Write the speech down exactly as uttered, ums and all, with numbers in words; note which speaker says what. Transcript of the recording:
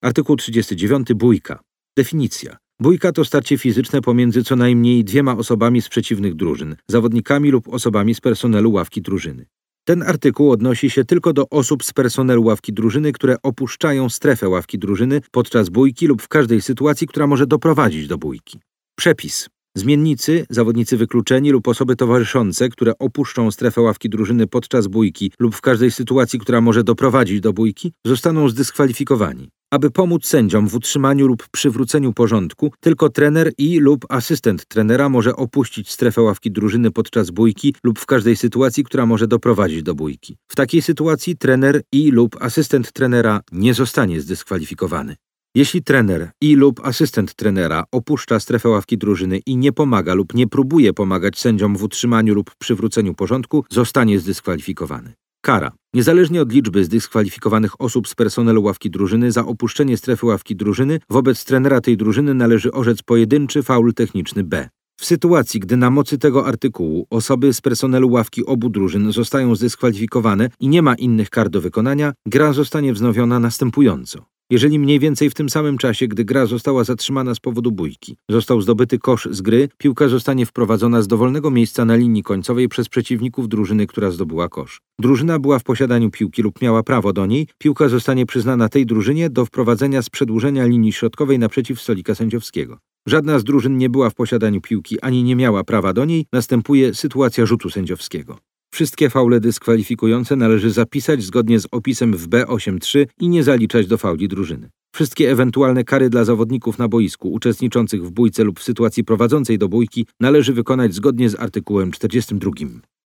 Speaker 1: Artykuł trzydziesty dziewiąty. Bójka. Definicja. Bójka to starcie fizyczne pomiędzy co najmniej dwiema osobami z przeciwnych drużyn, zawodnikami lub osobami z personelu ławki drużyny. Ten artykuł odnosi się tylko do osób z personelu ławki drużyny, które opuszczają strefę ławki drużyny podczas bójki lub w każdej sytuacji, która może doprowadzić do bójki. Przepis. Zmiennicy, zawodnicy wykluczeni lub osoby towarzyszące, które opuszczą strefę ławki drużyny podczas bójki lub w każdej sytuacji, która może doprowadzić do bójki, zostaną zdyskwalifikowani. Aby pomóc sędziom w utrzymaniu lub przywróceniu porządku, tylko trener i lub asystent trenera może opuścić strefę ławki drużyny podczas bójki lub w każdej sytuacji, która może doprowadzić do bójki. W takiej sytuacji trener i lub asystent trenera nie zostanie zdyskwalifikowany. Jeśli trener i lub asystent trenera opuszcza strefę ławki drużyny i nie pomaga lub nie próbuje pomagać sędziom w utrzymaniu lub przywróceniu porządku, zostanie zdyskwalifikowany. Kara. Niezależnie od liczby zdyskwalifikowanych osób z personelu ławki drużyny za opuszczenie strefy ławki drużyny, wobec trenera tej drużyny należy orzec pojedynczy faul techniczny B. W sytuacji, gdy na mocy tego artykułu osoby z personelu ławki obu drużyn zostają zdyskwalifikowane i nie ma innych kar do wykonania, gra zostanie wznowiona następująco. Jeżeli mniej więcej w tym samym czasie, gdy gra została zatrzymana z powodu bójki, został zdobyty kosz z gry, piłka zostanie wprowadzona z dowolnego miejsca na linii końcowej przez przeciwników drużyny, która zdobyła kosz. Drużyna była w posiadaniu piłki lub miała prawo do niej, piłka zostanie przyznana tej drużynie do wprowadzenia z przedłużenia linii środkowej naprzeciw stolika sędziowskiego. Żadna z drużyn nie była w posiadaniu piłki ani nie miała prawa do niej, następuje sytuacja rzutu sędziowskiego. Wszystkie faule dyskwalifikujące należy zapisać zgodnie z opisem w B osiem trzy i nie zaliczać do fauli drużyny. Wszystkie ewentualne kary dla zawodników na boisku uczestniczących w bójce lub w sytuacji prowadzącej do bójki należy wykonać zgodnie z artykułem czterdziestym drugim.